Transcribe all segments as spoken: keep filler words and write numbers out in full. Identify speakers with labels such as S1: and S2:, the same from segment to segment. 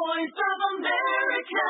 S1: voice of America.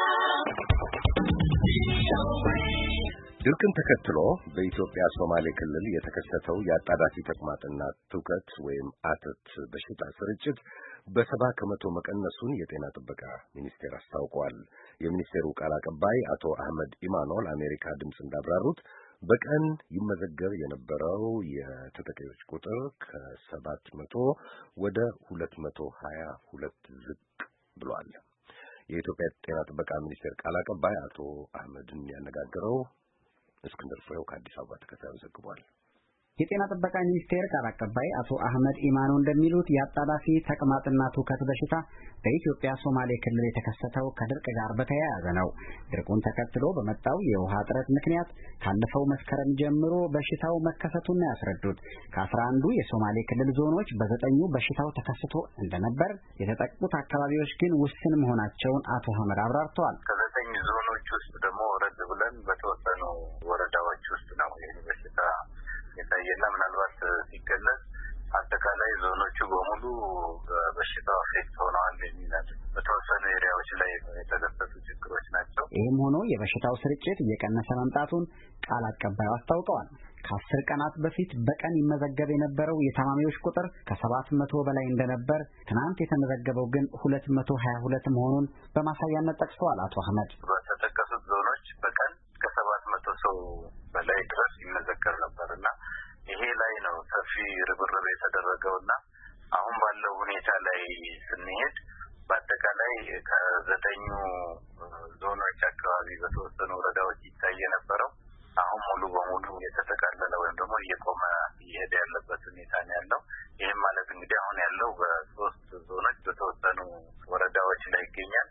S2: ድርቅን ተከትሎ በኢትዮጵያ ሶማሌ ክልል የተከሰተው የአጣዳፊ ተቅማጥና ትውከት ወይም አተት በሽታ ስርጭት በሰባ ከመቶ መቀነሱን የጤና ጥበቃ ሚኒስቴር አስታውቋል። የሚኒስቴሩ ቃል አቀባይ አቶ አህመድ ኢማኖ ለአሜሪካ ድምፅ እንዳብራሩት በቀን ይመዘገብ የነበረው የተጠቂዎች ቁጥር ከሰባት መቶ ወደ ሁለት መቶ ሀያ ሁለት ዝቅ ብሏል። የኢትዮጵያ ጤና ጥበቃ ሚኒስቴር ቃል አቀባይ አቶ አህመድን ያነጋገረው እስክንድር ፍሬው ከአዲስ አበባ ተከታዩን ዘግቧል።
S3: የጤና ጥበቃ ሚኒስቴር ቃል አቀባይ አቶ አህመድ ኢማኖ እንደሚሉት የአጣዳፊ ተቅማጥና ትውከት በሽታ በኢትዮጵያ ሶማሌ ክልል የተከሰተው ከድርቅ ጋር በተያያዘ ነው። ድርቁን ተከትሎ በመጣው የውሃ እጥረት ምክንያት ካለፈው መስከረም ጀምሮ በሽታው መከሰቱን ያስረዱት ከአስራ አንዱ የሶማሌ ክልል ዞኖች በዘጠኙ በሽታው ተከስቶ እንደነበር፣ የተጠቁት አካባቢዎች ግን ውስን መሆናቸውን አቶ አህመድ አብራርተዋል።
S4: ከዘጠኝ ዞኖች ውስጥ ደግሞ ወረድ ብለን በተወሰኑ ወረዳዎች ውስጥ ነው ይህ በሽታ የታየና ምናልባት ሲገለጽ አጠቃላይ ዞኖቹ በሙሉ በሽታው አፌክት ሆነዋል የሚላል በተወሰኑ ኤሪያዎች ላይ የተከሰቱ ችግሮች ናቸው።
S3: ይህም ሆኖ የበሽታው ስርጭት እየቀነሰ መምጣቱን ቃል አቀባዩ አስታውቀዋል። ከአስር ቀናት በፊት በቀን ይመዘገብ የነበረው የታማሚዎች ቁጥር ከሰባት መቶ በላይ እንደነበር፣ ትናንት የተመዘገበው ግን ሁለት መቶ ሀያ ሁለት መሆኑን በማሳያነት ጠቅሰዋል። አቶ አህመድ
S4: በተጠቀሱት ዞኖች በቀን ከሰባት መቶ ሰው በላይ ድረስ ይመዘገብ ነበርና ይሄ ላይ ነው ሰፊ ርብርብ የተደረገውና አሁን ባለው ሁኔታ ላይ ስንሄድ በአጠቃላይ ከዘጠኙ ዞኖች አካባቢ በተወሰኑ ወረዳዎች ይታይ የነበረው አሁን ሙሉ በሙሉ የተጠቃለለ ወይም ደግሞ እየቆመ እየሄደ ያለበት ሁኔታ ነው ያለው። ይህም ማለት እንግዲህ አሁን ያለው በሶስት ዞኖች በተወሰኑ ወረዳዎች ላይ ይገኛል።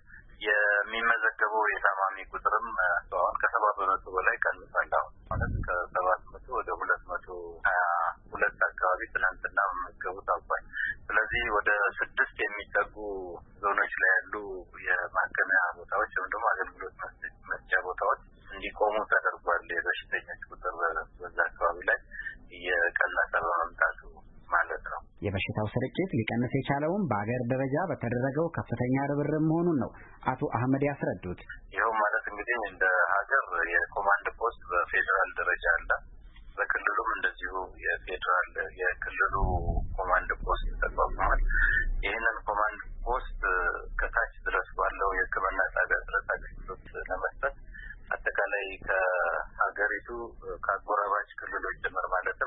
S4: የሚመዘገበው የታማሚ ቁጥርም አሁን ከሰባ በመቶ በላይ ቀንሷል። አሁን ማለት ከሰባት መቶ ወደ ሁለት መቶ ሀያ ሁለት አካባቢ ትናንትና መመዝገቡ ታውቋል። ስለዚህ ወደ ስድስት የሚጠጉ ዞኖች ላይ ያሉ የማከሚያ ቦታዎች ወይም ደግሞ አገልግሎት መስጫ ቦታዎች እንዲቆሙ ተደርጓል። የበሽተኞች ቁጥር በዛ አካባቢ ላይ እየቀነሰ በመምጣቱ ማለት ነው።
S3: የበሽታው ስርጭት ሊቀንስ የቻለውም በአገር ደረጃ በተደረገው ከፍተኛ ርብርብ መሆኑን ነው አቶ አህመድ ያስረዱት።
S4: ይኸው ማለት እንግዲህ እንደ ሀገር የኮማንድ ፖስት በፌዴራል ደረጃ አለ። በክልሉም እንደዚሁ የፌዴራል የክልሉ ኮማንድ ፖስት ተቋቁሟል። ይህንን ኮማንድ ፖስት ከታች ድረስ ባለው የሕክምና ድረስ አገልግሎት ለመስጠት አጠቃላይ ከሀገሪቱ ከአጎራባች ክልሎች ጭምር ማለትም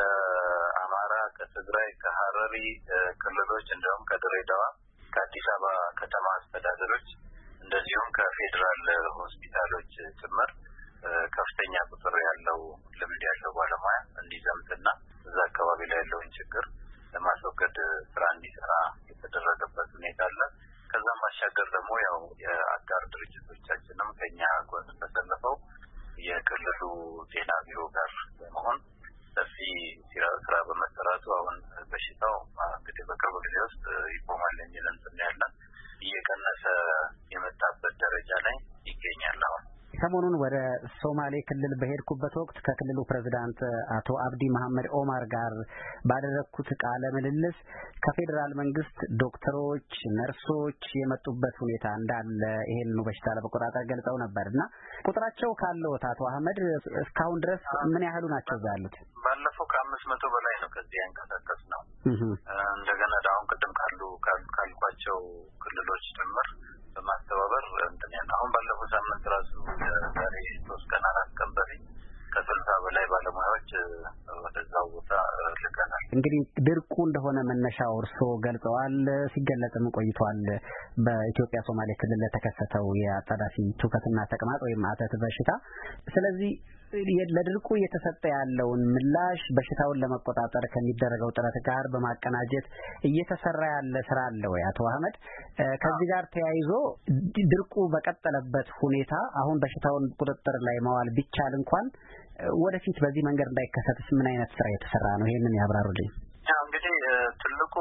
S4: ከአማራ፣ ከትግራይ፣ ከሀረሪ ክልሎች እንዲሁም ከድሬዳዋ፣ ከአዲስ አበባ ከተማ አስተዳደሮች እንደዚሁም ከፌዴራል ሆስፒታሎች ጭምር ከፍተኛ ቁጥር ያለው ልምድ ያለው ባለሙያ እንዲዘምትና እዛ አካባቢ ላይ ያለውን ችግር ለማስወገድ ስራ እንዲሰራ የተደረገበት ሁኔታ አለ። ከዛም ባሻገር ደግሞ ያው የአጋር ድርጅቶቻችንም ከኛ ጎን ተሰልፈው የክልሉ ጤና ቢሮ ጋር በመሆን ሰፊ ስራ በመሰራቱ አሁን በሽታው እንግዲህ በቅርብ ጊዜ ውስጥ ይቆማል የሚል እንትን ያለን እየቀነሰ የመጣበት ደረጃ ላይ ይገኛል። አሁን
S3: ሰሞኑን ወደ ሶማሌ ክልል በሄድኩበት ወቅት ከክልሉ ፕሬዝዳንት አቶ አብዲ መሐመድ ኦማር ጋር ባደረኩት ቃለ ምልልስ ከፌዴራል መንግስት ዶክተሮች፣ ነርሶች የመጡበት ሁኔታ እንዳለ ይሄን በሽታ ለመቆጣጠር ገልጸው ነበርና ቁጥራቸው ካለው አቶ አህመድ እስካሁን ድረስ ምን ያህሉ ናቸው ያሉት?
S4: ባለፈው ከአምስት መቶ በላይ ነው ከዚህ ያንቀሳቀስ ነው። እንደገና አሁን ቅድም ካሉ ካልኳቸው ክልሎች ጭምር በማስተባበር እንትን ያለ አሁን ባለፈው ሳምንት ራሱ ዛሬ ሶስት ቀን አራት ቀን በፊት ከስልሳ በላይ ባለሙያዎች ወደዛው ቦታ ልከናል።
S3: እንግዲህ ድርቁ እንደሆነ መነሻው እርስዎ ገልጸዋል፣ ሲገለጽም ቆይቷል። በኢትዮጵያ ሶማሌ ክልል ለተከሰተው የአጣዳፊ ትውከትና ተቅማጥ ወይም አተት በሽታ ስለዚህ ለድርቁ እየተሰጠ ያለውን ምላሽ በሽታውን ለመቆጣጠር ከሚደረገው ጥረት ጋር በማቀናጀት እየተሰራ ያለ ስራ አለ ወይ አቶ አህመድ? ከዚህ ጋር ተያይዞ ድርቁ በቀጠለበት ሁኔታ አሁን በሽታውን ቁጥጥር ላይ ማዋል ቢቻል እንኳን ወደፊት በዚህ መንገድ እንዳይከሰትስ ምን አይነት ስራ የተሰራ ነው? ይሄንን ያብራሩልኝ።
S4: ያው እንግዲህ ትልቁ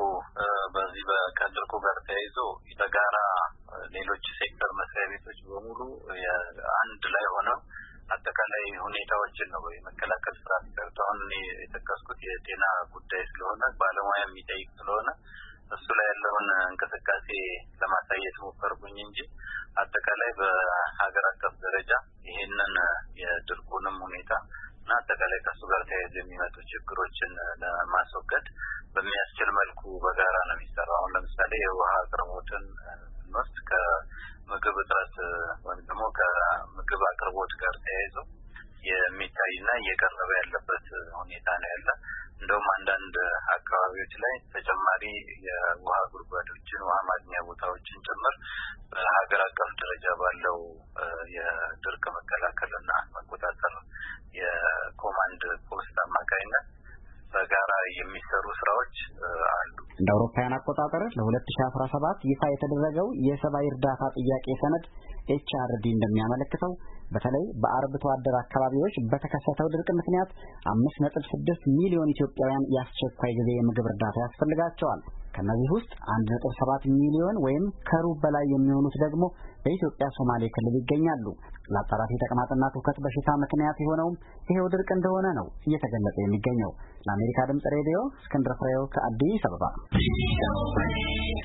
S4: በዚህ ከድርቁ ጋር ተያይዞ በጋራ ሌሎች ሴክተር መስሪያ ቤቶች በሙሉ አንድ ላይ ሆነው አጠቃላይ ሁኔታዎችን ነው የመከላከል ስራ ሰርተው አሁን የጠቀስኩት የጤና ጉዳይ ስለሆነ ባለሙያ የሚጠይቅ ስለሆነ እሱ ላይ ያለውን እንቅስቃሴ ለማሳየት ሞከርኩኝ እንጂ አጠቃላይ በሀገር አቀፍ ደረጃ ይሄንን የድርቁንም ሁኔታ እና አጠቃላይ ከሱ ጋር ተያይዞ የሚመጡ ችግሮችን ለማስወገድ በሚያስችል መልኩ በጋራ ነው የሚሰራው። አሁን ለምሳሌ የውሃ አቅርቦትን እንወስድ ከምግብ እጥረት ወይም ደግሞ ከምግብ አቅርቦት ጋር ተያይዞ የሚታይና እየቀረበ ያለበት ሁኔታ ነው ያለ። እንደውም አንዳንድ አካባቢዎች ላይ ተጨማሪ የውሃ ጉድጓዶችን ውሃ ማግኛ ቦታዎችን ጭምር በሀገር አቀፍ ደረጃ ባለው የድርቅ መከላከልና መቆጣጠር የኮማንድ ፖስት አማካይነት በጋራ የሚሰሩ ስራዎች አሉ።
S3: እንደ አውሮፓውያን አቆጣጠር ለ2017 ይፋ የተደረገው የሰብአዊ እርዳታ ጥያቄ ሰነድ ኤች አር ዲ እንደሚያመለክተው በተለይ በአርብቶ አደር አካባቢዎች በተከሰተው ድርቅ ምክንያት አምስት ነጥብ ስድስት ሚሊዮን ኢትዮጵያውያን የአስቸኳይ ጊዜ የምግብ እርዳታ ያስፈልጋቸዋል። ከነዚህ ውስጥ አንድ ነጥብ ሰባት ሚሊዮን ወይም ከሩብ በላይ የሚሆኑት ደግሞ በኢትዮጵያ ሶማሌ ክልል ይገኛሉ። ለአጣዳፊ ተቅማጥና ትውከት በሽታ ምክንያት የሆነውም ይሄው ድርቅ እንደሆነ ነው እየተገለጸ የሚገኘው። ለአሜሪካ ድምጽ ሬዲዮ እስክንድር ፍሬው ከአዲስ አበባ